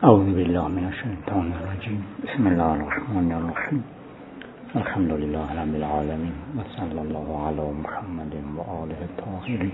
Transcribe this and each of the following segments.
اعوذ بالله من الشیطان الرجیم. بسم الله الرحمن الرحیم. الحمد لله رب العالمین و صلی الله علی محمد و آله الطاهرین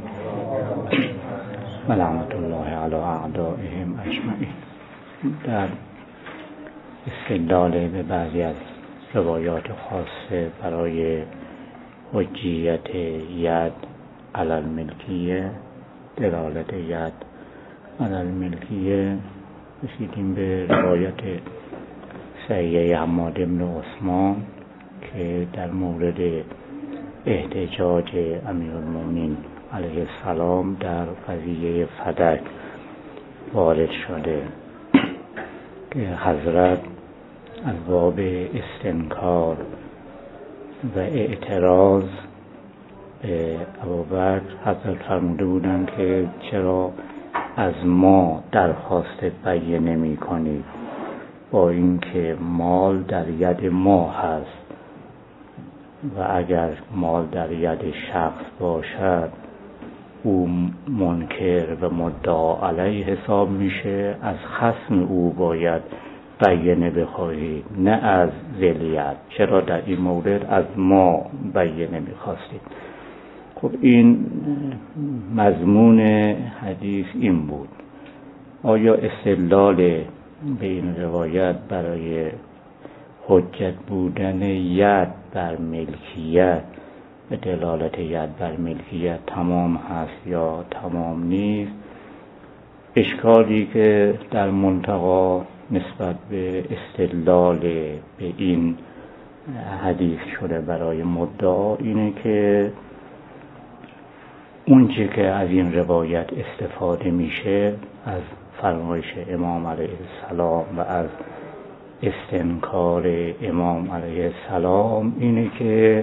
و لعنت الله علی اعدائهم اجمعین. در استدلال به بعضی از روایات خاصه برای حجیت ید علی الملکیه، دلالت ید علی الملکیه، رسیدیم به روایت صحیح حماد بن عثمان که در مورد احتجاج امیرالمومنین علیه السلام در قضیه فدک وارد شده که حضرت از باب استنکار و اعتراض به ابوبکر حضرت فرموده بودند که چرا از ما درخواست بیعه نمی کنید با اینکه مال در ید ما هست و اگر مال در ید شخص باشد او منکر و مدعا علیه حساب میشه، از خصم او باید بیعه بخواهید نه از ذلیت. چرا در این مورد از ما بیعه نمیخواستید؟ خب این مضمون حدیث این بود. آیا استدلال به این روایت برای حجت بودن ید بر ملکیت و دلالت ید بر ملکیت تمام هست یا تمام نیست؟ اشکالی که در منتقا نسبت به استدلال به این حدیث شده برای مدعا اینه که اونچه که از این روایت استفاده میشه از فرمایش امام علیه السلام و از استنکار امام علیه السلام اینه که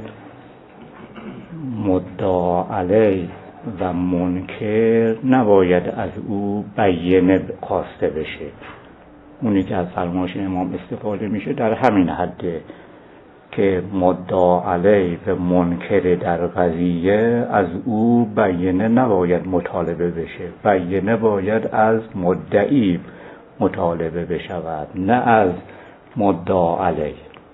مدعا علیه و منکر نباید از او بیعه خواسته بشه. اونی که از فرمایش امام استفاده میشه در همین حده که مدعا علیه و منکر در قضیه از او بیعه نباید مطالبه بشه. بیعه باید از مدعی مطالبه بشود نه از مدعا علیه.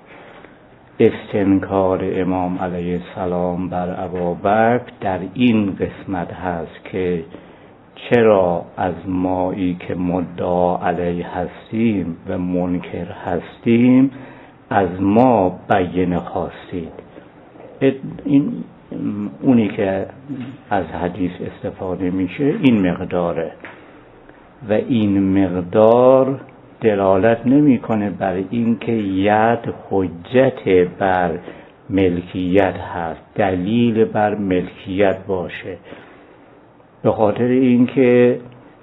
استنکار امام علیه السلام بر ابوبکر در این قسمت هست که چرا از مایی که مدعا علیه هستیم و منکر هستیم از ما بیعه خواستید. این اونی که از حدیث استفاده میشه این مقداره و این مقدار دلالت نمیکنه بر اینکه ید حجت بر ملکیت هست، دلیل بر ملکیت باشه. به خاطر اینکه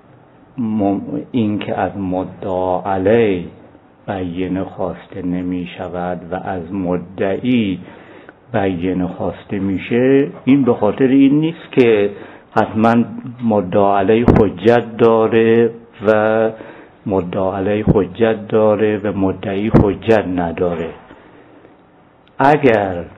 از مدعا علیه بیعه خواسته نمی شود و از مدعی بیعه خواسته میشه، این به خاطر این نیست که حتما مدعا علیه حجت داره و مدعی حجت نداره. اگر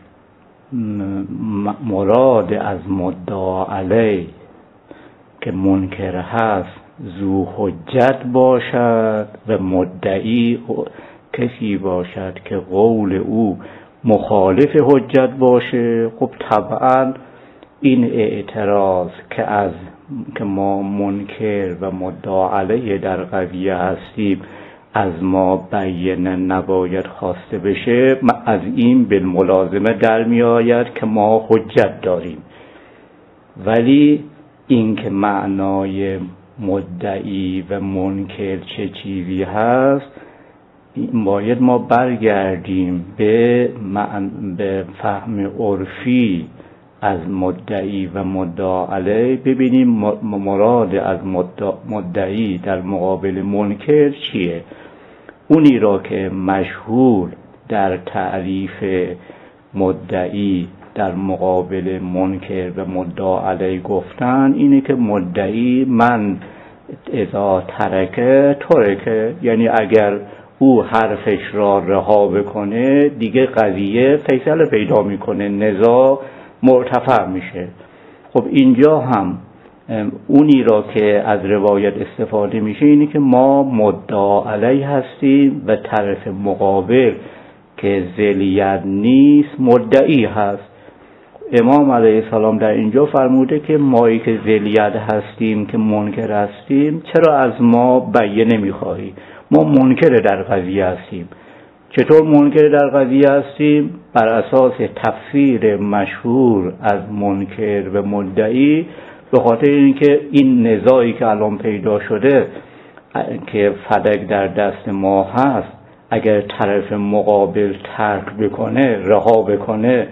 مراد از مدعا علیه که منکر هست ذو حجت باشد و مدعی کسی باشد که قول او مخالف حجت باشه، خب طبعا این اعتراض که ما منکر و مدعا علیه در قضیه هستیم از ما بیعه نباید خواسته بشه، از این بالملازمه در می آید که ما حجت داریم. ولی این که معنای مدعی و منکر چه چیزی هست باید ما برگردیم به فهم عرفی از مدعی و مدعا علیه، ببینیم مراد از مدعی در مقابل منکر چیه. اونی را که مشهور در تعریف مدعی در مقابل منکر و مدعا علیه گفتن اینه که مدعی من اذا ترکه، یعنی اگر او حرفش را رها بکنه دیگه قضیه فیصله پیدا میکنه، نزاع مرتفع میشه. خب اینجا هم اونی را که از روایت استفاده میشه اینه که ما مدعا علیه هستیم و طرف مقابل که ذلیت نیست مدعی هست. امام علیه السلام در اینجا فرموده که مایی که ذلیت هستیم که منکر هستیم چرا از ما بیانه میخواهی؟ ما منکر در قضیه هستیم. چطور منکر در قضیه هستیم؟ بر اساس تفسیر مشهور از منکر و مدعی، به خاطر اینکه این نزاعی که الان پیدا شده که فدک در دست ما هست، اگر طرف مقابل ترک بکنه، رها بکنه،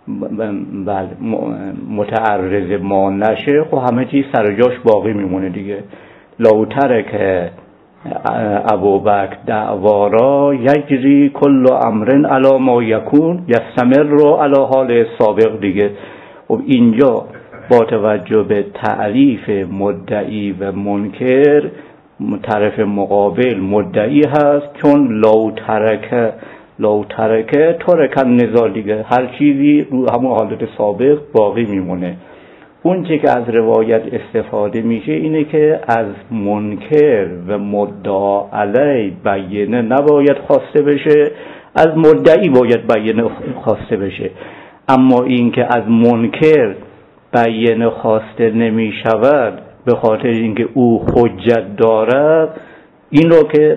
متعرض ما نشه، خب همه چیز سر جاش باقی میمونه دیگه. لو ترک ابوبکر دعوارا یجری کل امر علی ما یکون یستمر علی حال سابق دیگه. خب اینجا با توجه به تعریف مدعی و منکر، طرف مقابل مدعی هست، چون لو ترکه ترکن نزاع دیگه، هر چیزی رو همون حالت سابق باقی میمونه. اون چه که از روایت استفاده میشه اینه که از منکر و مدعا علیه بیانه نباید خواسته بشه، از مدعی باید بیانه خواسته بشه. اما این که از منکر بیانه خواسته نمی شود به خاطر اینکه او حجت دارد، این رو که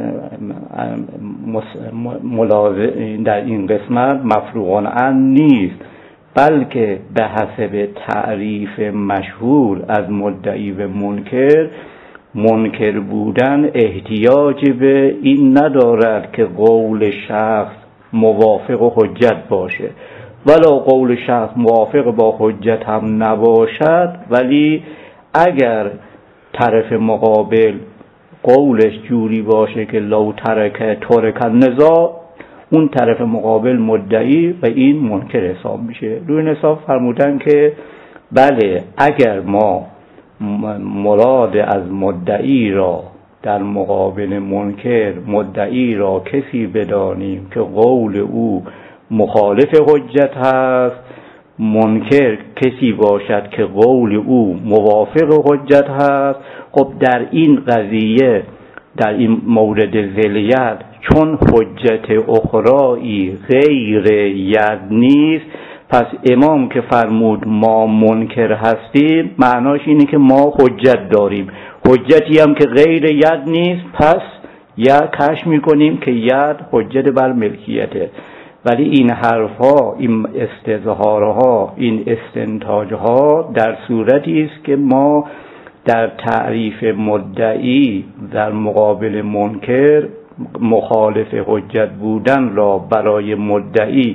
در این قسمت مفروغان عن نیست، بلکه به حسب تعریف مشهور از مدعی و منکر بودن احتیاج به این ندارد که قول شخص موافق و حجت باشه. ولو قول شخص موافق با حجت هم نباشد، ولی اگر طرف مقابل قولش جوری باشه که لو ترک نزاع، اون طرف مقابل مدعی و این منکر حساب میشه. روی این حساب فرمودن که بله، اگر ما مراد از مدعی را در مقابل منکر، مدعی را کسی بدانیم که قول او مخالف حجت هست، منکر کسی باشد که قول او موافق حجت هست، خب در این قضیه، در این مورد ذلیت، چون حجت اخرایی غیر ید نیست، پس امام که فرمود ما منکر هستیم، معناش اینه که ما حجت داریم. حجتی هم که غیر ید نیست، پس یا کش میکنیم که ید حجت بر ملکیته. ولی این حرفها، این استظهارها، این استنتاجها در صورتی است که ما در تعریف مدعی در مقابل منکر مخالف حجت بودن را برای مدعی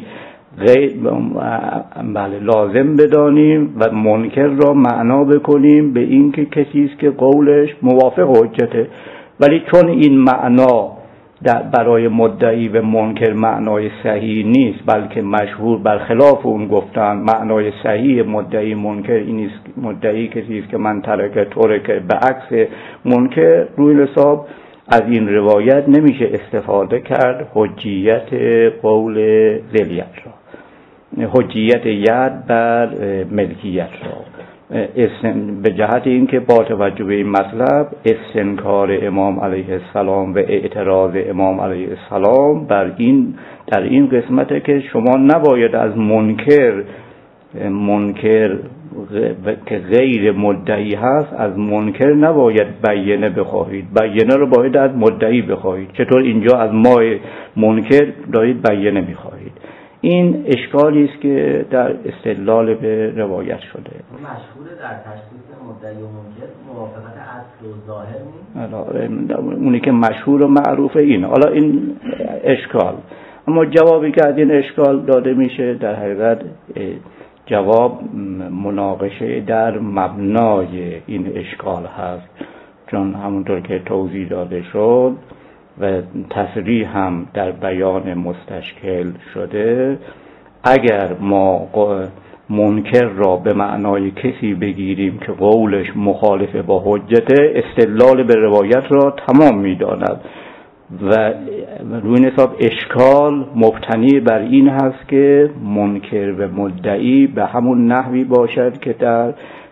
لازم بدانیم و منکر را معنا بکنیم به این که کسی است که قولش موافق حجته. ولی چون این معنا برای مدعی و منکر معنای صحیح نیست، بلکه مشهور برخلاف اون گفتن، معنای صحیح مدعی منکر این است، مدعی کسی است که من ترک به عکس منکر، روی حساب از این روایت نمیشه استفاده کرد حجیت قول ذلیت را، حجیت ید بر ملکیت را، به جهت اینکه با توجه به این مطلب استنکار امام علیه السلام و اعتراض امام علیه السلام بر این در این قسمته که شما نباید از منکر که غیر مدعی هست، از منکر نباید بیانه بخواهید، بیانه رو باید از مدعی بخواهید. چطور اینجا از ما منکر دارید بیانه میخواهید؟ این اشکالی است که در استدلال به روایت شده. مشهور در تشخیص مدعی و منکر موافقت اصل و ظاهر نیست. اونی که مشهور و معروف این، حالا این اشکال. اما جوابی که از این اشکال داده میشه در حقیقت جواب مناقشه در مبنای این اشکال هست، چون همونطور که توضیح داده شد و تصریح هم در بیان مستشکل شده، اگر ما منکر را به معنای کسی بگیریم که قولش مخالف با حجت، استدلال به روایت را تمام می‌داند و روی حساب اشکال مبتنی بر این هست که منکر و مدعی به همون نحوی باشد که در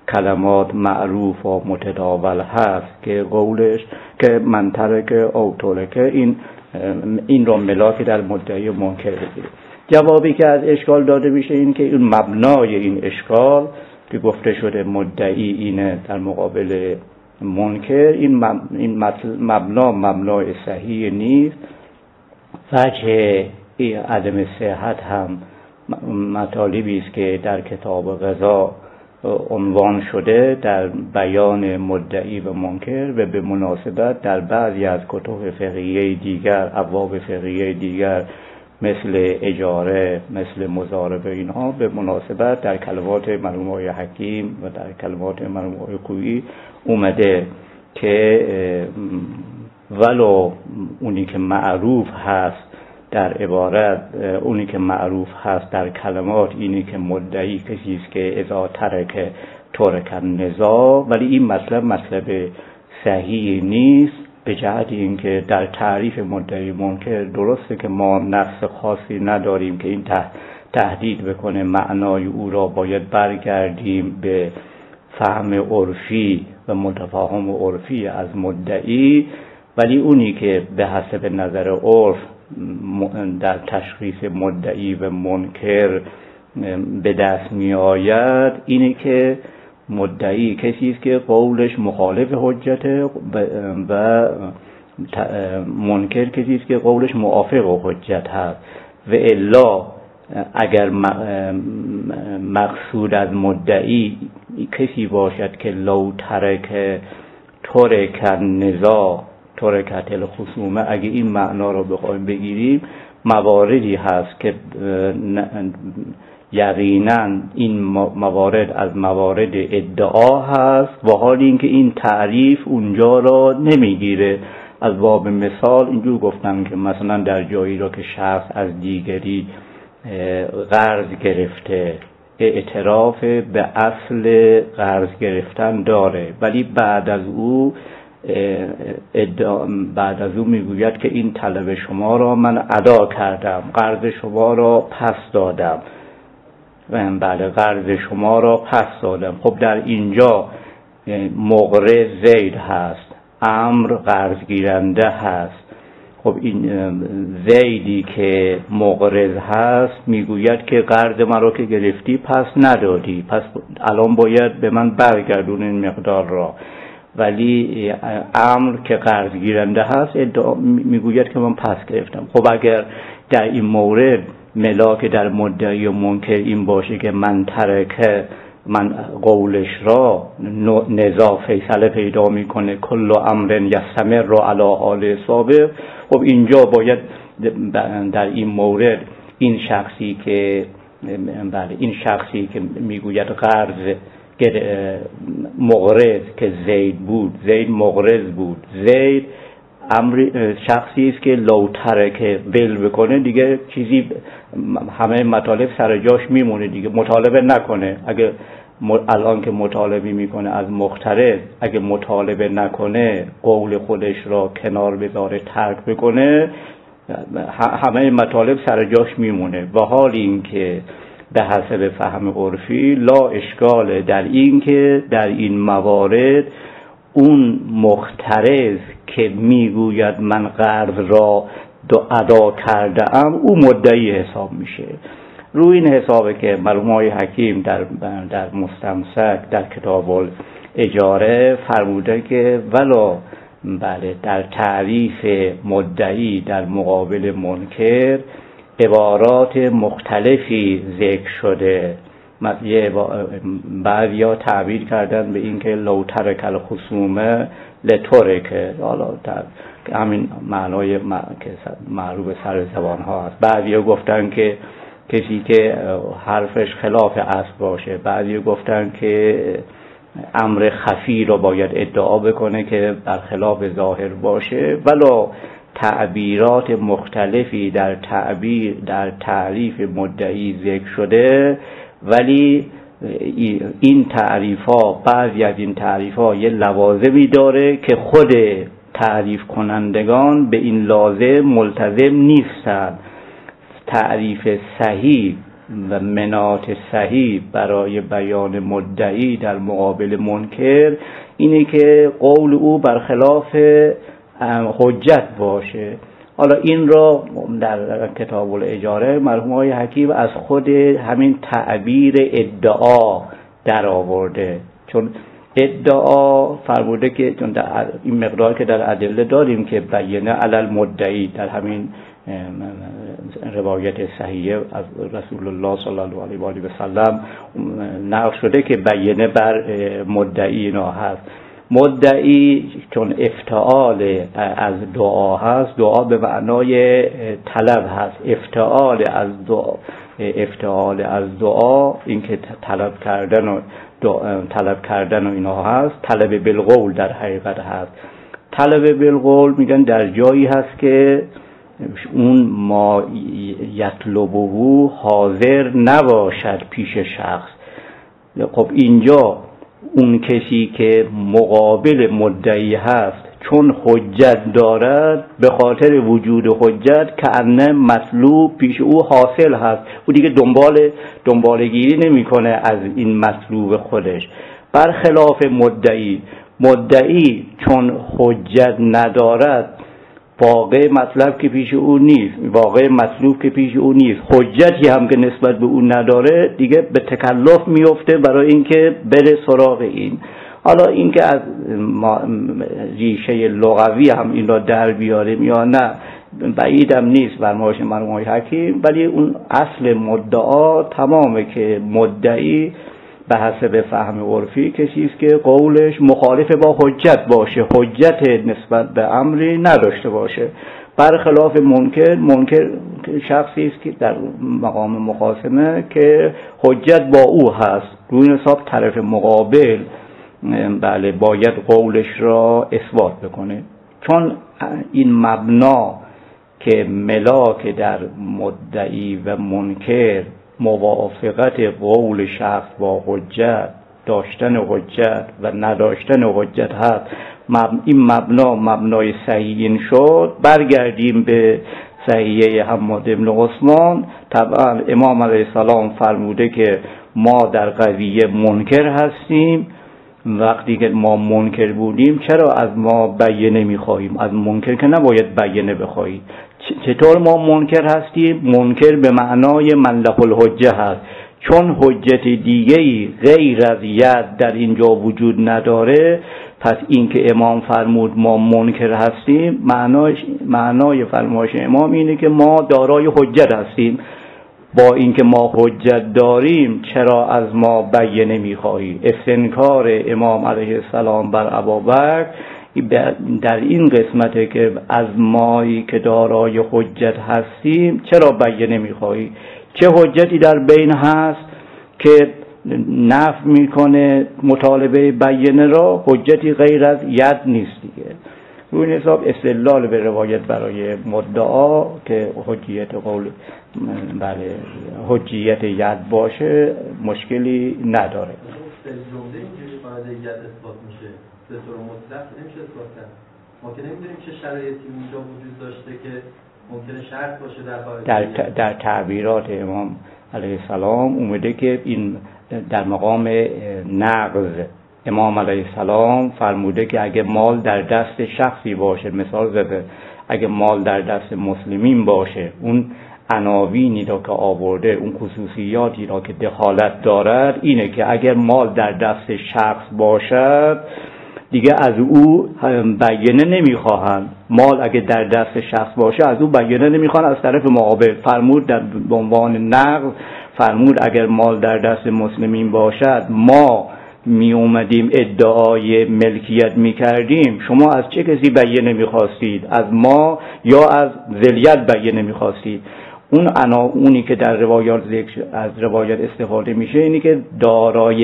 کلمات معروف و متداول هست که قولش که من ترک او ترک این رو ملاک در مدعی و منکر بگیره. جوابی که از اشکال داده میشه این که این مبنای این اشکال که گفته شده مدعی اینه در مقابل منکر، این مبنای صحیح نیست. وجه عدم صحت هم مطالبی است که در کتاب قضا عنوان شده در بیان مدعی و منکر و به مناسبت در بعضی از کتب فقهیه دیگر، ابواب فقهیه دیگر مثل اجاره، مثل مضاربه، اینها به مناسبت در کلمات مرحوم آقای حکیم و در کلمات مرحوم آقای کویی اومده که ولو اونی که معروف هست در عبارت، اونی که معروف هست در کلمات اینی که مدعی کسی است که اذا ترک النزاع، ولی این مطلب صحیح نیست به جهت اینکه در تعریف مدعی منکر درسته که ما نص خاصی نداریم که این تهدید بکنه معنای او را باید برگردیم به فهم عرفی و متفاهم عرفی از مدعی، ولی اونی که به حسب نظر عرف در تشخیص مدعی و منکر به دست می آید اینه که مدعی کسی است که قولش مخالف حجته و منکر کسی است که قولش موافق حجت هست. و الا اگر مقصود از مدعی کسی باشد که لو ترک النزاع ترکت الخصومه، اگه این معنا رو بخوایم بگیریم مواردی هست که یقینا این موارد از موارد ادعا هست و حالی اینکه این تعریف اونجا را نمیگیره. از باب مثال اینجور گفتن که مثلا در جایی را که شخص از دیگری قرض گرفته اعتراف به اصل قرض گرفتن داره، ولی بعد از او میگوید که این طلب شما را من ادا کردم، قرض شما را پس دادم. بله، قرض شما را پس دادم. خب در اینجا مقرض زید هست، امر قرض گیرنده هست. خب این زیدی که مقرض هست میگوید که قرض من را که گرفتی پس ندادی، پس الان باید به من برگردون این مقدار را. ولی امر که قرض گیرنده هست میگوید که من پس گرفتم. خب اگر در این مورد ملاک در مدعی و منکر این باشه که من ترکه، من قولش را نزاع فیصله پیدا میکنه کل امر یستمر را علی حال سابق، خب اینجا باید در این مورد این شخصی که میگوید قرض مقرض که زید بود، زید مقرض بود، زید شخصی است که لو ترک ول بکنه دیگه چیزی، همه مطالب سر جاش میمونه دیگه، مطالبه نکنه. اگه الان که مطالبه میکنه از مقترض، اگه مطالبه نکنه قول خودش را کنار بذاره ترک بکنه، همه مطالب سر جاش میمونه. و حال این که به حسب فهم عرفی لا اشکال در این که در این موارد اون مقترض که میگوید من قرض را ادا کرده ام او مدعی حساب میشه. روی این حسابه که مرحوم آقای حکیم در مستمسک در کتاب اجاره فرموده که ولا در تعریف مدعی در مقابل منکر عبارات مختلفی ذکر شده. بعضیا تعبیر کردن به این که لو ترک الخصومه لترکه، حالا همین معنای که معروف سر زبان ها هست. بعضیا گفتن که کسی که حرفش خلاف اصل باشه، بعضیا گفتن که امر خفی رو باید ادعا بکنه که در خلاف ظاهر باشه. ولی تعبیرات مختلفی در تعریف مدعی ذکر شده، ولی این تعریف‌ها، بعضی از این تعریف‌ها یه لوازمی داره که خود تعریف کنندگان به این لازم ملتزم نیستند. تعریف صحیح و منات صحیح برای بیان مدعی در مقابل منکر اینه که قول او برخلاف حجت باشه. حالا این را در کتاب الاجاره مرحوم آقای حکیم از خود همین تعبیر ادعا در آورده، چون ادعا فرموده که چون در این مقدار که در ادله داریم که بینه علی المدعی در همین روایت صحیحه از رسول الله صلی الله علیه و آله و سلم نقل شده که بینه بر مدعی اینا هست. مدعی چون افتعال از دعا هست، دعا به معنای طلب هست، افتعال از دعا اینکه طلب کردن و اینا هست، طلب بالقول در حقیقت هست. طلب بالقول میگن در جایی هست که اون ما یطلبه حاضر نباشد پیش شخص. خب اینجا اون کسی که مقابل مدعی هست چون حجت دارد، به خاطر وجود حجت کأنه مطلوب پیش او حاصل هست، او دیگه دنبالگیری نمیکنه از این مطلوب خودش. برخلاف مدعی چون حجت ندارد، واقع مطلوب که پیش او نیست، حجتی هم که نسبت به او نداره، دیگه به تکلف میفته برای اینکه بره سراغ این. حالا این که از ریشه لغوی هم این را در بیاریم یا نه بعیدم نیست فرمایش مرحوم آقای حکیم، ولی اون اصل مدعا تمامه که مدعی به حسب فهم عرفی کسی است که قولش مخالف با حجت باشه، حجت نسبت به امری نداشته باشه. برخلاف منکر شخصی است که در مقام مخاصمه که حجت با او هست، روی حساب طرف مقابل بله باید قولش را اثبات بکنه. چون این مبنا که ملاک در مدعی و منکر موافقت قول شخص با حجت، داشتن حجت و نداشتن حجت هست، این مبنای صحیحین شد. برگردیم به صحیحه حماد بن عثمان. طبعا امام علیه السلام فرموده که ما در قضیه منکر هستیم، وقتی که ما منکر بودیم چرا از ما بیانه می‌خواهیم؟ از منکر که نباید بیانه بخواهیم. چطور ما منکر هستیم؟ منکر به معنای من له الحجه هست، چون حجت دیگه‌ای غیر از ید در اینجا وجود نداره. پس این که امام فرمود ما منکر هستیم، معنای فرمایش امام اینه که ما دارای حجت هستیم. با اینکه ما حجت داریم چرا از ما بیانه می‌خواهی؟ استنکار امام علیه السلام بر ابوبکر در این قسمته که از مایی که دارای حجت هستیم چرا بیانه می‌خواهی؟ چه حجتی در بین هست که نفی میکنه مطالبه بیانه را؟ حجتی غیر از ید نیست دیگه. روی این حساب استدلال به روایت برای مدعا که حجیت قول بله حجیت ید باشه مشکلی نداره. جمله اینجوری قاعده ید اثبات میشه، به طور مطلق نمیشه اثبات کرد. ما که نمیدونیم چه شرایطی اونجا وجود داشته که ممکنه شرط باشه در تعبیرات امام علیه السلام اومده که این در مقام نقض امام علیه السلام فرموده که اگه مال در دست شخصی باشه، مثال زده اگه مال در دست مسلمین باشه، اون عناوینی را که آورده، اون خصوصیاتی را که دخالت دارد اینه که اگر مال در دست شخص باشد دیگه از او بیانه نمیخواهند. مال اگه در دست شخص باشه از او بیانه نمیخواهند از طرف مقابل. فرمود در عنوان نقض، فرمود اگر مال در دست مسلمین باشد ما می اومدیم ادعای ملکیت می کردیم، شما از چه کسی بیانه می خواستید؟ از ما یا از ذلیت بیانه می خواستید؟ اونی که در روایات از روایات استفاده میشه اینی که دارای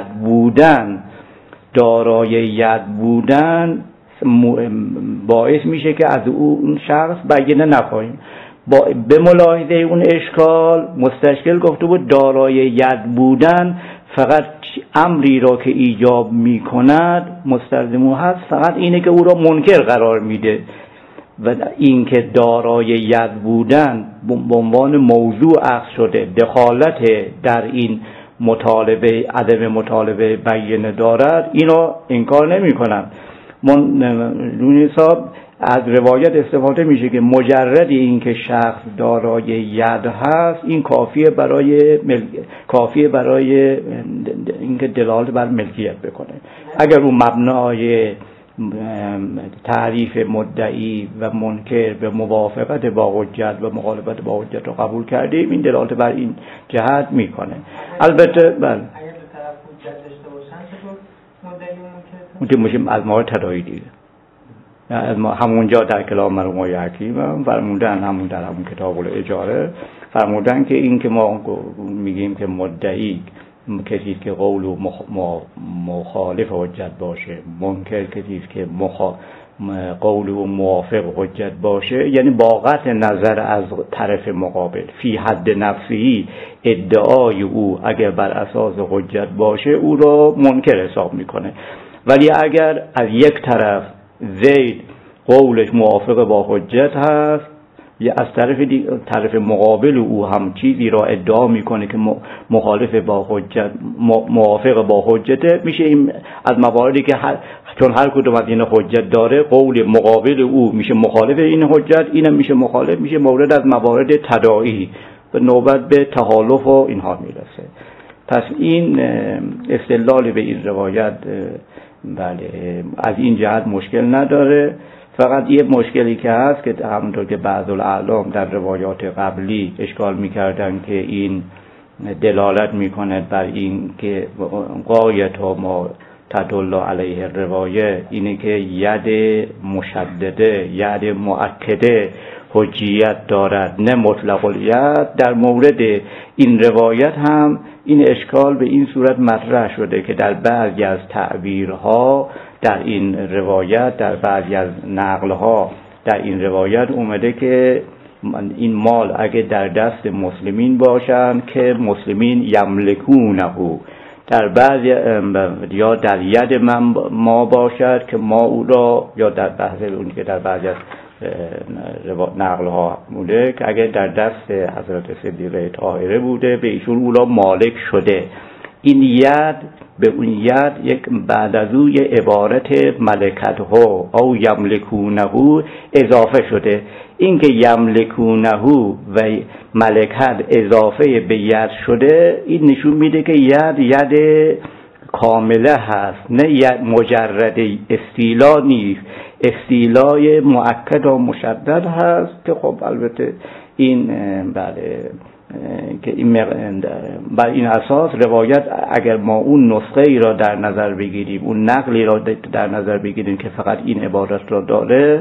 ید بودن باعث میشه که از اون شخص بیانه نخواهیم. به ملاحظه اون اشکال مستشکل گفته بود دارای ید بودن فقط امری را که ایجاب میکند مستلزم هست، فقط اینه که او را منکر قرار میده. و اینکه دارای ید بودن به عنوان موضوع اخذ شده دخالت در این مطالبه عدم مطالبه بینه دارد، اینو انکار نمی کنم. من حساب از روایت استفاده میشه که مجرد اینکه شخص دارای ید هست این کافیه برای اینکه دلالت بر ملکیت بکنه. اگر اون مبنای تعریف مدعی و منکر به موافقت با حجت و مخالفت با حجت رو قبول کردیم، این دلالت بر این جهت میکنه. البته بله اگر دو طرف حجت داشته باشن چطور مدعی و منکر میشه از موارد تداعی دیگه. همونجا در کلام مرحوم آقای حکیم فرمودن، همون در همون کتاب الاجاره فرمودن که این که ما میگیم که مدعی کسی که قول و مخالف حجت باشه، منکر کسی که قول و موافق حجت باشه، یعنی با قطع نظر از طرف مقابل فی حد نفسی ادعای او اگر بر اساس حجت باشه او را منکر حساب میکنه. ولی اگر از یک طرف زید قولش موافق با حجت هست یا از طرف مقابل او هم چیزی را ادعا میکنه که مخالف با حجت موافق با حجته، میشه این از مواردی که چون هر کدوم از این حجت داره قول مقابل او میشه مخالف این حجت، اینم میشه مخالف، میشه مورد از موارد تداعی به نوبت به تحالف و اینها میرسه. پس این استدلال به این روایت بله از این جهت مشکل نداره. فقط یه مشکلی که هست که همونطور که بعض الاعلام در روایات قبلی اشکال میکردن که این دلالت میکنه بر این که غایت ما تدل علیه روایه اینه که ید مشدده ید مؤکده حجیت دارد نه مطلق الید. در مورد این روایت هم این اشکال به این صورت مطرح شده که در بعضی از تعبیرها در این روایت، در بعضی از نقلها در این روایت اومده که این مال اگه در دست مسلمین باشن که مسلمین یملکونه، در بعضی یا در ید ما باشد که ما او را، یا در بحث اون که در بعضی از نقلها بوده که اگه در دست حضرت صدیقه طاهره بوده به ایشون او را مالک شده. این ید به اون ید یک بعد از او یه عبارت ملکت ها او یملکونه اضافه شده. این که یملکونه و ملکت اضافه به ید شده این نشون میده که ید کامله هست، نه ید مجرد استیلا نیست، استیلای مؤکد و مشدد هست که خب البته این بله که این بر این اساس روایت اگر ما اون نسخه ای را در نظر بگیریم، اون نقلی را در نظر بگیریم که فقط این عبارت را داره،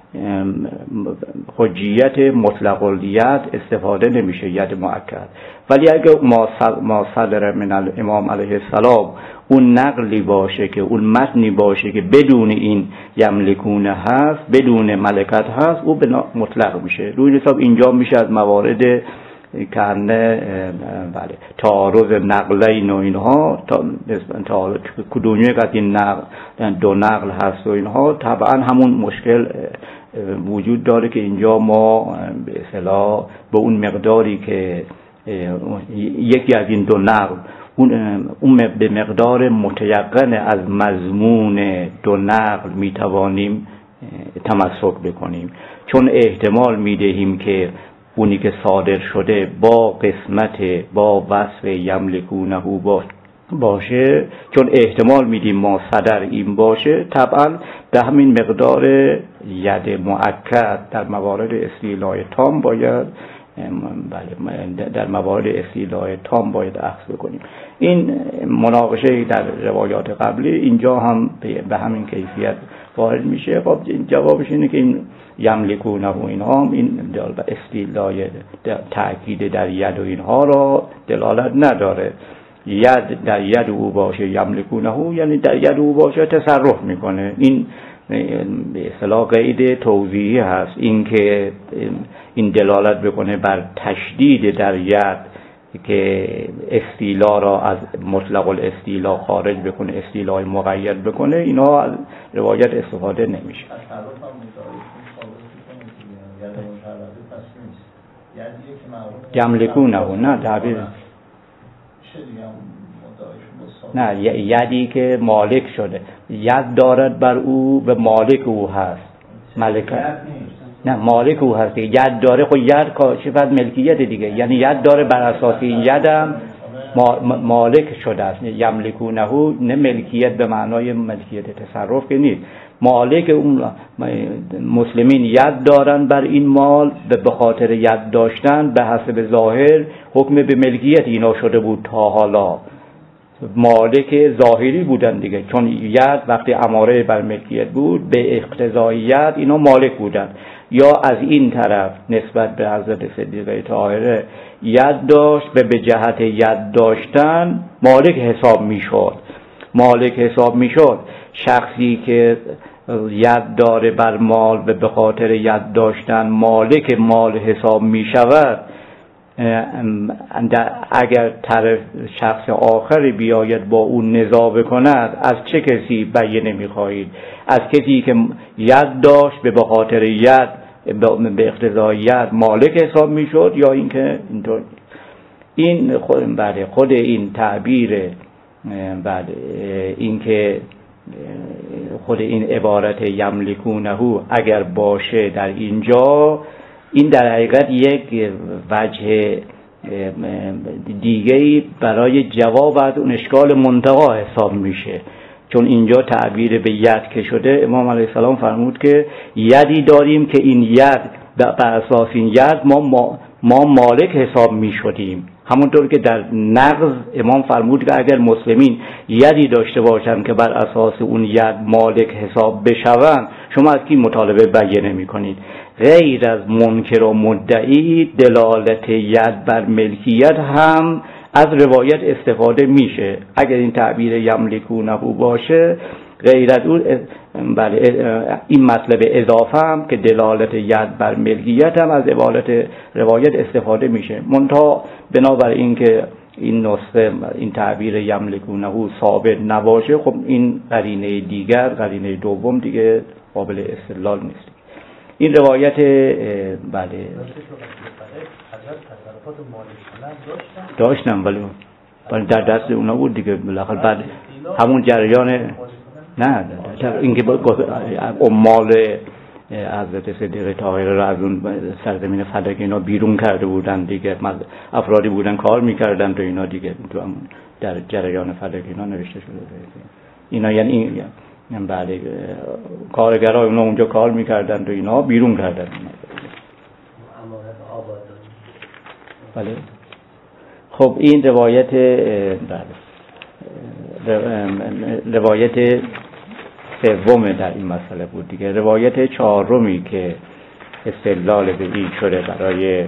حجیت مطلق الید استفاده نمیشه، ید مؤکد. ولی اگر ما صدر من الامام علیه السلام اون نقلی باشه که اون متنی باشه که بدون این یملکونه هست، بدون ملکت هست، او به مطلق میشه. روی حساب اینجا میشه از موارد کنه بله تعارض نقلین و اینها تا کدومی که از این دو نقل هست و اینها طبعا همون مشکل وجود داره که اینجا ما به اصطلاح به اون مقداری که یکی از این دو نقل اون به مقدار متیقن از مضمون دو نقل میتوانیم تمسک بکنیم، چون احتمال میدهیم که اونی که صادر شده با قسمت با وصف یملکونه باشه، چون احتمال میدیم ما صدر این باشه، طبعا به همین مقدار ید مؤکد در موارد استیلاء تام باید در موارد استیلاء تام باید اخذ بکنیم. این مناقشه در روایات قبلی اینجا هم به همین کیفیت وارد میشه. خب جوابش اینه که این یملکونه و اینها این استیلاء تأکید در ید و اینها را دلالت نداره. ید در ید او باشه یملکونه، یعنی در ید او باشه تصرف میکنه. این به اصطلاح قید توضیحی هست، این که این دلالت بکنه بر تشدید در ید که استیلا را از مطلق الاستیلا خارج بکنه، استیلای مقید بکنه، اینا از روایت استفاده نمیشه. یملکونه نه تعبیر نه یدی که مالک شده، ید دارد بر او به مالک او هست، ملکه نه مالک او هست دیگه. ید داره خب ید کاشفت ملکیت دیگه، یعنی ید داره بر اساس این یدم مالک شده است. یملکونه نه ملکیت به معنای ملکیت تصرف که نیست، مالک اون مسلمین ید دارن بر این مال، به خاطر ید داشتن به حسب ظاهر حکم به ملکیت اینا شده بود تا حالا، مالک ظاهری بودن دیگه، چون ید وقتی اماره بر ملکیت بود به اقتضای ید اینا مالک بودن. یا از این طرف نسبت به حضرت صدیقه طاهره ید داشت به جهت ید داشتن مالک حساب میشد، مالک حساب میشد. شخصی که ید داره بر مال و به خاطر ید داشتن مالک مال حساب میشود، اگر طرف شخص آخری بیاید با اون نزاع بکند، از چه کسی بیانه می‌خواهید؟ از کسی که ید داشت به خاطر ید به اقتضای ید مالک حساب میشد، یا اینکه اینطور این خود این تعبیر اینکه خود این عبارت یملکونه اگر باشه در اینجا، این در حقیقت یک وجه دیگه‌ای برای جواب از اون اشکال منتقا حساب میشه، چون اینجا تعبیر به ید که شده، امام علیه السلام فرمود که یدی داریم که این ید بر اساس این ید ما مالک حساب میشدیم. همونطور که در نقض امام فرمود که اگر مسلمین یدی داشته باشند که بر اساس اون ید مالک حساب بشوند، شما از کی مطالبه بیانه میکنید؟ غیر از منکر و مدعی دلالت ید بر ملکیت هم از روایت استفاده میشه. اگر این تعبیر یملکونه باشه، غیر از اون بله این مطلب اضافه هم که دلالت ید بر ملکیت هم از روایت استفاده میشه. منتها بنابراین اینکه این نسخه این تعبیر یملکونه ثابت نباشه، خب این قرینه دیگر، قرینه دوم دیگه قابل استدلال نیست. این روایت بله داشتم ولی در دست اونا بود دیگه، بالاخره بعد همون جریان نه اینکه عمال حضرت صدیقه طاهره را از اون سرزمین فلک اینا بیرون کرده بودن دیگه، افرادی بودن کار میکردن تو اینا دیگه، تو در جریان فلک اینا نوشته شده اینا، یعنی بله کارگرای اونا اونجا کار میکردن تو اینا بیرون کردن. بله خب این روایت روایت سوم در این مسئله بود دیگه. روایت چهارمی که استدلال به این شده برای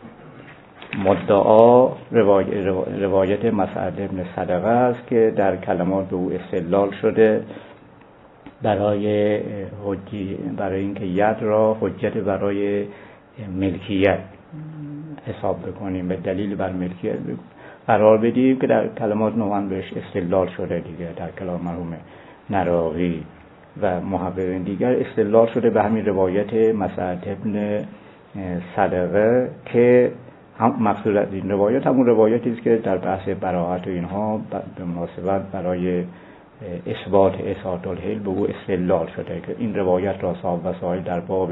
مدعا روایت مسعد بن صدقه است که در کلمات به او استدلال شده برای اینکه ید را حجت برای ملکیت حساب بکنیم، به دلیل بر ملکیت قرار بدیم، که در کلمات نوان بهش استدلال شده دیگه. در کلام مرحوم نراقی و محققین دیگر استدلال شده به همین روایت مسعد بن صدقه که مقصود از این روایت همون روایتی است که در بحث براءت و اینها به مناسبت برای اثبات اصالت الحیل به او استدلال شده که این روایت را صاحب وسائل در باب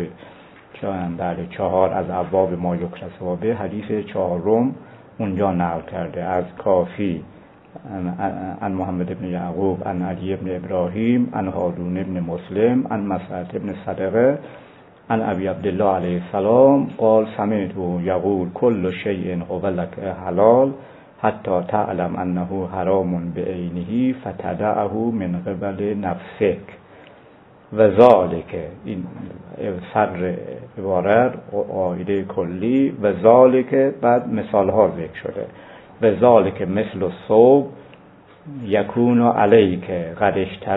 4 از ابواب ما یکرس به حدیث 4 اونجا نقل کرده از کافی عن محمد بن یعقوب عن علی بن ابراهیم عن هارون بن مسلم عن مسعد بن صدقه عن ابی عبدالله علیه السلام قال سمعته یقول کل شیء هو لک حلال حتی تعلم انه حرام بعینه فتدعه من قبل نفسک و ذالک. این سر عبارت قاعده کلی و ذالک بعد مثال ها ذکر شده. و ذالک مثل الصوب یکون علیک قد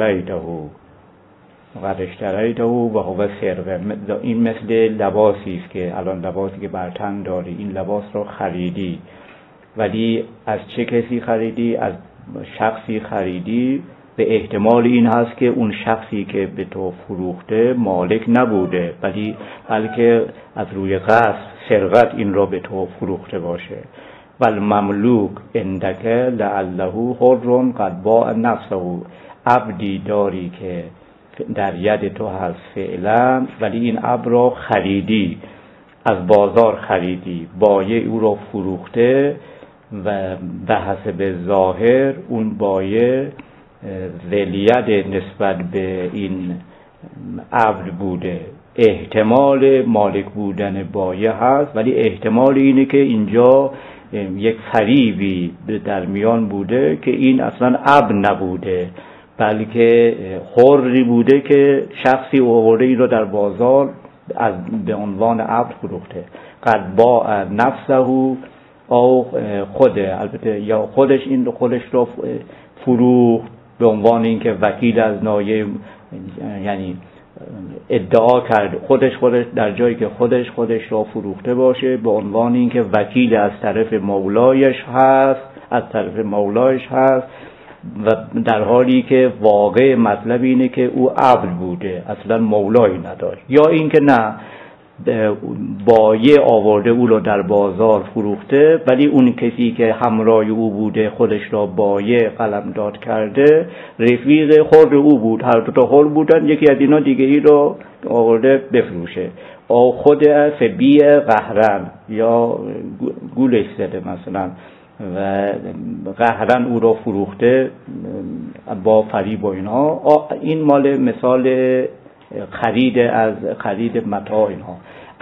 اشتریته و هو سرقه. این مثل لباسی است که الان لباسی که بر تن داری، این لباس رو خریدی، ولی از چه کسی خریدی؟ از شخصی خریدی به احتمال این هست که اون شخصی که به تو فروخته مالک نبوده، بلکه از روی قصد سرقت این را به تو فروخته باشه. والمملوک عندک لعله حر قد باع نفسه، عبدی داری که در ید تو هست فعلا، ولی این عبد را خریدی، از بازار خریدی، بایع او را فروخته و به حسب ظاهر اون بایع ذلیت نسبت به این عبد بوده. احتمال مالک بودن بایع هست، ولی احتمال اینه که اینجا یک فریبی در میان بوده که این اصلا عبد نبوده، بلکه حری بوده که شخصی آورده این رو در بازار به عنوان عبد فروخته. قد باع نفسه او خوده، البته یا خودش این خودش رو فروخت به عنوان اینکه وکیل از نایه، یعنی ادعا کرد خودش در جایی که خودش را فروخته باشه به عنوان اینکه وکیل از طرف مولایش هست و در حالی که واقع مطلب اینه که او عبد بوده، اصلا مولایی نداشت. یا اینکه نه، بایع آورده او رو در بازار فروخته، ولی اون کسی که همراه او بوده خودش را بایع قلمداد کرده، رفیق خور او بود، هر دو تا خور بودن، یکی از اینا دیگه ای رو آورده بفروشه. او خود فبیع قهرن یا گولش زده مثلا و قهرن او را فروخته با فریب و اینها. این مال مثال خرید متاع اینها.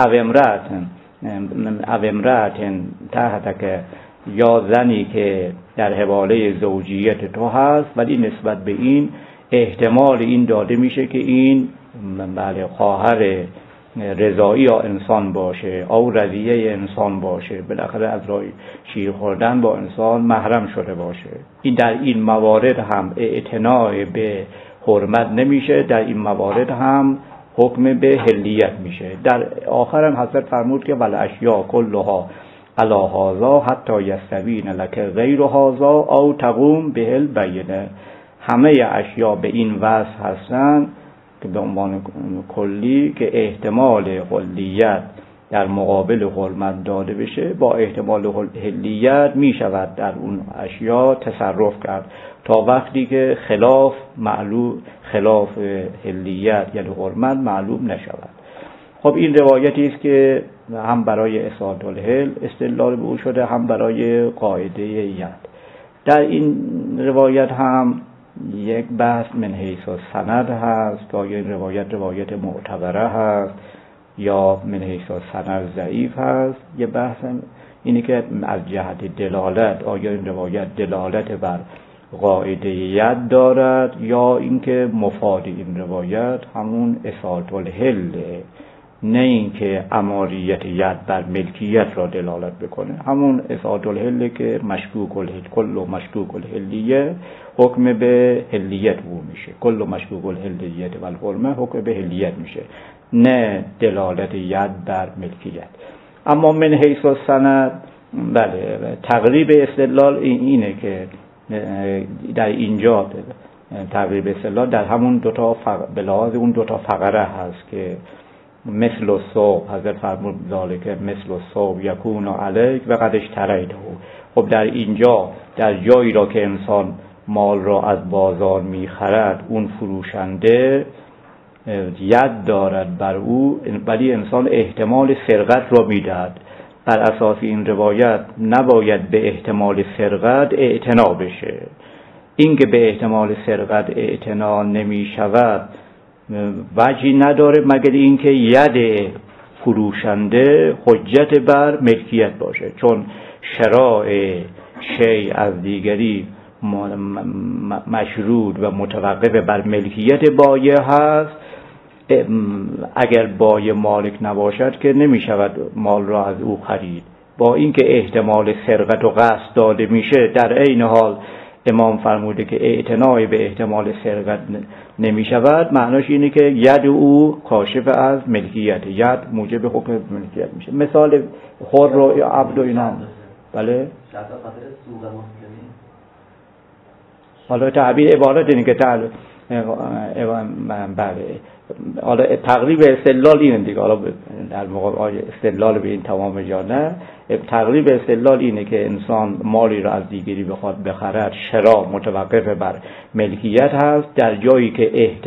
او امرأتن تحتک، یا زنی که در حواله زوجیت تو هست، ولی نسبت به این احتمال این داده میشه که این بله خواهر رضایی یا انسان باشه او رضیه انسان باشه، بالاخره از راه شیر خوردن با انسان محرم شده باشه. این در این موارد هم اعتناع به حرمت نمیشه، در این موارد هم حکم به حلیت میشه. در آخر هم حضرت فرمود که والاشیاء کلها علی هذا حتی یستبین لک غیر هذا او تقوم به البینه. همه اشیاء به این وصف هستن که به عنوان کلی که احتمال حلیت در مقابل حرمت داده بشه، با احتمال حلیت می شود در اون اشیاء تصرف کرد تا وقتی که خلاف حلیت یعنی حرمت معلوم نشود. خب این روایتی است که هم برای اثبات الحل استدلال به او شده، هم برای قاعده ید. در این روایت هم یک بحث من حیث السند هست که آیا این روایت معتبره هست یا من حیث السند ضعیف هست. یه بحث اینه که از جهت دلالت آیا این روایت دلالت بر قاعده ید دارد یا اینکه مفاد این روایت همون اثبات الحل، نه اینکه اماریت ید بر ملکیت را دلالت بکنه. همون اثبات الحل که مشکوک الحل، کل مشکوک الحلیه حکم به حلیت او میشه، کل مشکوک الحلیت و الحرمه حکم به حلیت میشه، نه دلالت ید بر ملکیت. اما من حیث السند بله تقریب استدلال اینه که در اینجا تقریب استدلال در همون دوتا به لحاظ اون دوتا فقره هست که مثل الصوب، حضرت فرمود ذالک مثل الصوب یکون علیک و قد اشتریته. خب در اینجا در جایی را که انسان مال را از بازار میخرد، اون فروشنده ید دارد بر او، ولی انسان احتمال سرقت را میدهد. بر اساس این روایت نباید به احتمال سرقت اعتنا بشه. این که به احتمال سرقت اعتنا نمی شود وجهی نداره مگر اینکه ید فروشنده حجت بر ملکیت باشه، چون شراء شیء از دیگری مشروط و متوقف بر ملکیت بایع هست. اگر بایع مالک نباشد که نمی شود مال را از او خرید. با اینکه احتمال سرقت و قصد داده میشه، در عین حال امام فرموده که اعتناع به احتمال سرقت نمی شود، معناش اینه که ید او کاشف از ملکیت، ید موجب حکم ملکیت میشه. مثال حر و عبد و اینا. بله حالا تعبیر عبارت اینه که بله حالا تقریب استدلال اینه دیگه، حالا در موقع استدلال به این تمام جا نه، تقریب استدلال اینه که انسان مالی را از دیگری بخواد بخرد، شرا متوقف بر ملکیت هست، در جایی که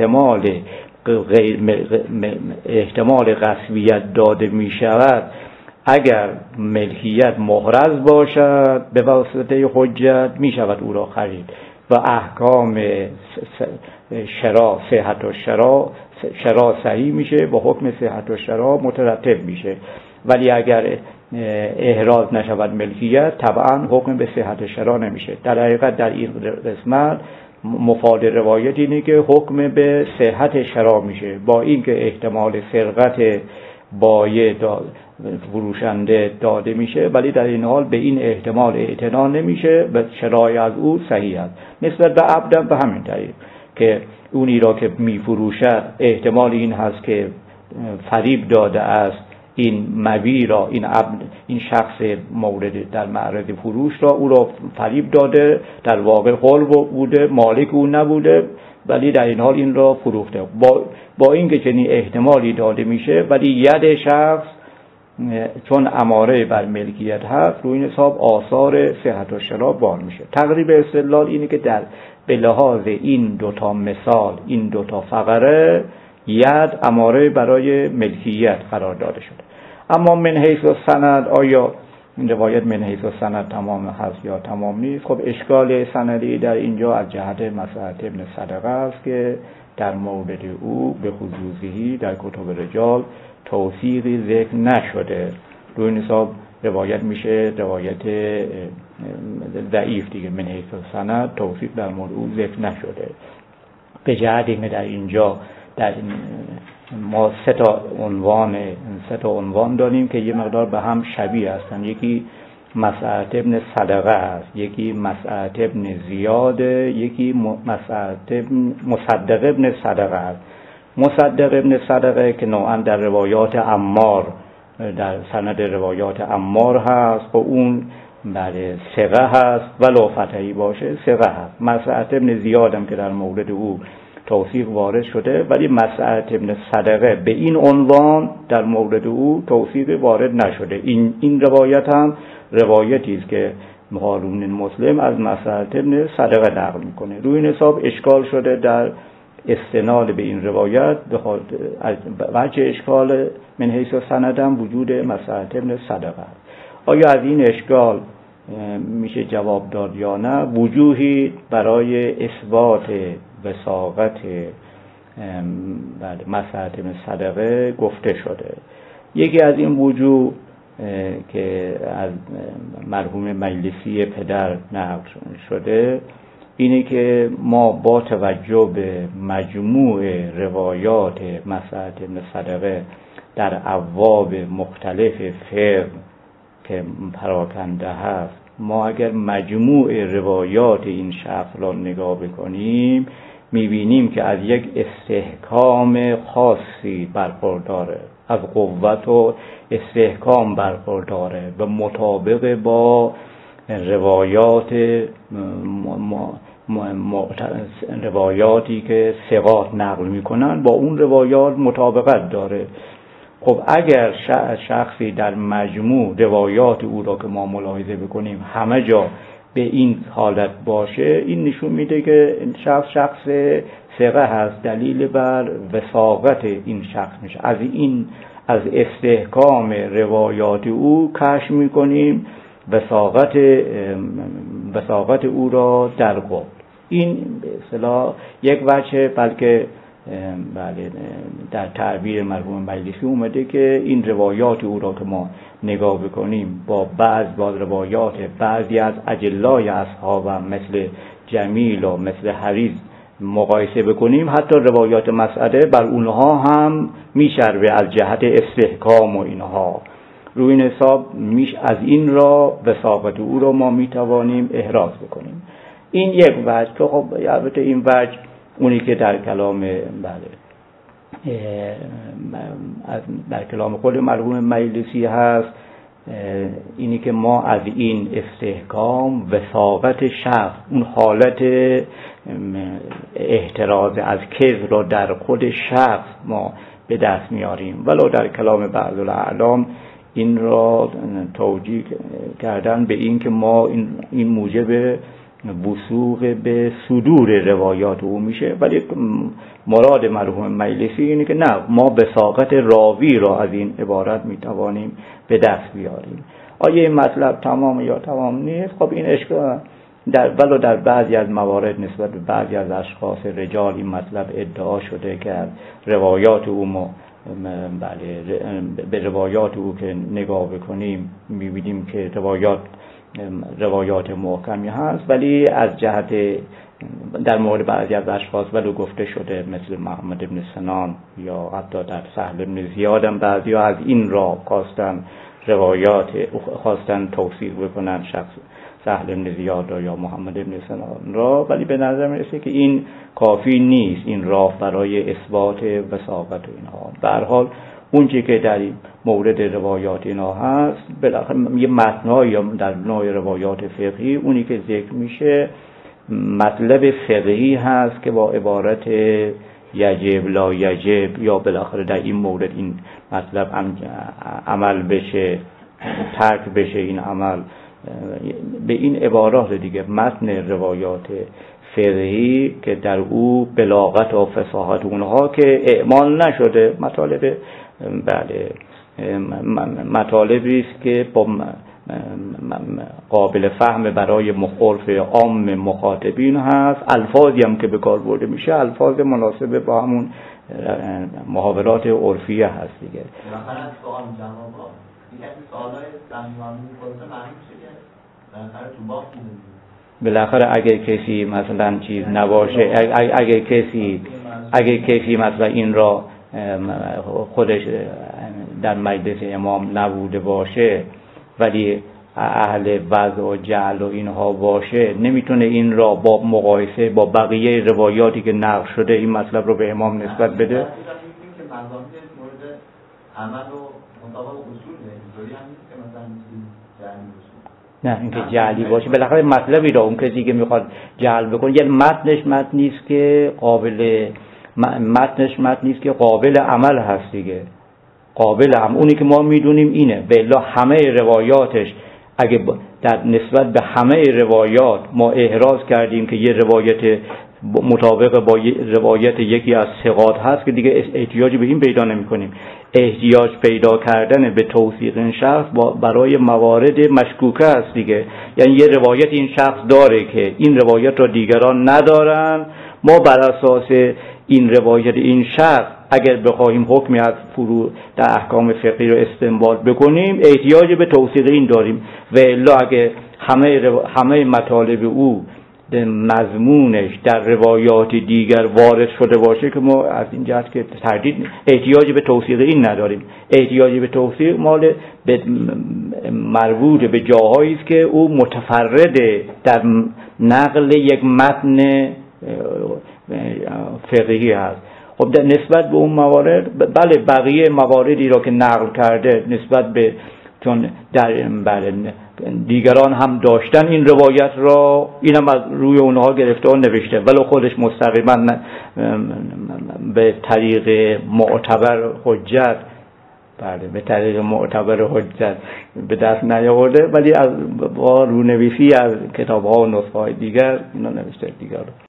احتمال غصبیت داده می شود اگر ملکیت محرز باشد به واسطه حجت می شود او را خرید و احکام شرا صحت و شرا صحیح میشه و حکم صحت و شرا مترتب میشه. ولی اگر احراز نشود ملکیت طبعا حکم به صحت شرا نمیشه. در حقیقت در این قسمت مفاد روایت اینه که حکم به صحت شرا میشه، با اینکه احتمال سرقت بایع فروشنده داده میشه ولی در این حال به این احتمال اعتنا نمیشه و شرای از او صحیح است. نسبت به عبد به همین طریق که اونی را که میفروشد احتمال این هست که فریب داده است این مبیع را، این شخص مورد در معرض فروش را او را فریب داده، در واقع حل بوده، مالک او نبوده ولی در این حال این را فروخته. با اینکه چنین احتمالی داده میشه ولی ید شخص چون اماره بر ملکیت هست روی این حساب آثار صحت و شرا بار میشه. تقریب استدلال اینه که به لحاظ این دوتا مثال، این دوتا فقره ید اماره برای ملکیت قرار داده شده. اما من حیث السند، آیا این روایت من حیث السند تمام هست یا تمام نیست؟ خب اشکال سندی در اینجا از جهت مصلحت ابن صدقه است که در مورد او به خصوصی در کتب رجال توثیقی ذکر نشده. روی این حساب روایت میشه روایت ضعیف دیگه، من حیث السند توثیق در مورد او ذکر نشده. به جهت اینکه در اینجا در این ما سه تا عنوان داریم که یه مقدار به هم شبیه هستن. یکی مصلحت ابن صدقه است، یکی مصلحت ابن زیاد، یکی مصدق ابن صدقه است. مصدق ابن صدقه که نوعا در روایات عمار، در سند روایات عمار هست و اون بله ثقه هست ولو فتحی باشه ثقه هست. مصلحت ابن زیاد هم که در مورد او توثیق وارد شده ولی مصلحت ابن صدقه به این عنوان در مورد او توثیق وارد نشده. این روایت هم روایتی است که هارون مسلم از مصلحت ابن صدقه نقل میکنه. روی این حساب اشکال شده در استناد به این روایت، وجه اشکال من حیث السند هم وجود مصلحت ابن صدقه. آیا از این اشکال میشه جواب داد یا نه؟ وجوهی برای اثبات وثاقت مصلحت ابن صدقه گفته شده. یکی از این وجوه که از مرحوم مجلسی پدر نقل شده اینه که ما با توجه به مجموع روایات مصلحت ابن صدقه در ابواب مختلف فقه که پراکنده هست، ما اگر مجموع روایات این شخص را نگاه بکنیم میبینیم که از یک استحکام خاصی برخورداره، از قوت و استحکام برخورداره و مطابق با روایاتی که ثقات نقل میکنن با اون روایات مطابقت داره. خب اگر شخصی در مجموع روایات او را که ما ملاحظه بکنیم همه جا به این حالت باشه، این نشون میده که شخص ثقه هست، دلیل بر وثاقت این شخص میشه. از استحکام روایات او کشف میکنیم وثاقت او را در قبول. این به اصطلاح یک وجه، بلکه بله در تعبیر مرحوم مجلسی اومده که این روایات او را که ما نگاه بکنیم با روایات بعضی از اجلای اصحاب مثل جمیل و مثل حریز مقایسه بکنیم، حتی روایات مسعده بر اونها هم میشربه از جهت استحکام و اینها. روی این حساب از این را وثاقت او را ما میتوانیم احراز بکنیم. این یک وجه که خب البته این وجه اونی که در کلام در کلام خود مرحوم مجلسی هست اینی که ما از این استحکام وثاقت شخص، اون حالت احتراز از کذب را در خود شخص ما به دست میاریم. ولو در کلام بعض الاعلام این را توجیه کردن به این که ما این موجب وثوق به صدور روایات او میشه، ولی مراد مرحوم مجلسی اینه که نه، ما وثاقت راوی را از این عبارت میتوانیم به دست بیاریم. آیا این مطلب تمام یا تمام نیست؟ خب این اشکال ولو در بعضی از موارد نسبت به بعضی از اشخاص رجال این مطلب ادعا شده که روایات او بله به روایات او که نگاه بکنیم می‌بینیم که روایات محکمی هست، ولی از جهت در مورد بعضی از اشخاص ولو گفته شده مثل محمد بن سنان یا حتی در سهل بن زیاد هم بعضی‌ها از این راه خواستن توصیف بکنن شخص سهل بن زیاد را یا محمد بن سنان را، ولی به نظر میرسه که این کافی نیست، این راه برای اثبات وثاقت اینها. به هر حال اون چیزی که در مورد روایات اینا هست بالاخره یه متن‌های یا در نوع روایات فقهی اونی که ذکر میشه مطلب فقهی هست که با عبارت یجب لا یجب یا بالاخره در این مورد این مطلب عمل بشه ترک بشه این عمل، به این عبارات دیگه متن روایات فقهی که در او بلاغت و فصاحت اونها که اعمال نشده مطالبی است که با قابل فهم برای عرف عام مخاطبین هست، الفاظی هم که به کار برده میشه الفاظ مناسب با همون محاورات عرفیه هست دیگه. مثلا سوال جواب دیگه سوالای صمیمانه می‌پرسه معنی میشه که بالاخره تو باخت بالاخره اگر کسی مثلا چیز نباشه، اگر کسی مثلا این را خودش در مجلس امام نبوده باشه ولی اهل وضع و جعل و اینها باشه، نمیتونه این را با مقایسه با بقیه روایاتی که نقل شده این مطلب رو به امام نسبت بده. نه اینکه جعلی باشه، بالاخره مطلبی را اون کسی که میخواد جعل بکنه یعنی متنش متن نیست که قابل عمل هست دیگه. قابل عمل اونی که ما میدونیم اینه، به الا همه روایاتش اگه در نسبت به همه روایات ما احراز کردیم که یه روایت مطابق با روایت یکی از ثقات هست که دیگه احتیاجی به این پیدا نمی کنیم. احتیاج پیدا کردن به توثیق این شخص برای موارد مشکوکه است دیگه، یعنی یه روایت این شخص داره که این روایت را دیگران ندارن، ما بر اساس این روایت این شخص اگر بخواهیم حکمی از فروع در احکام فقهی رو استنباط بکنیم احتیاج به توثیق این داریم، و الا اگه همه مطالب او مضمونش در روایات دیگر وارد شده باشه که ما از این جهت که تردید احتیاج به توثیق این نداریم. احتیاج به توثیق مال مربوط به جاهایی است که او متفرده در نقل یک متن فقهی هست. خب در نسبت به اون موارد بله بقیه مواردی را که نقل کرده نسبت به چون در دیگران هم داشتن این روایت را، اینم از روی اونها گرفته و نوشته ولو خودش مستقیما به طریق معتبر حجت به دست نیاورده، ولی از رونویسی از کتاب‌ها و نسخه‌های دیگر اینا نوشته دیگر.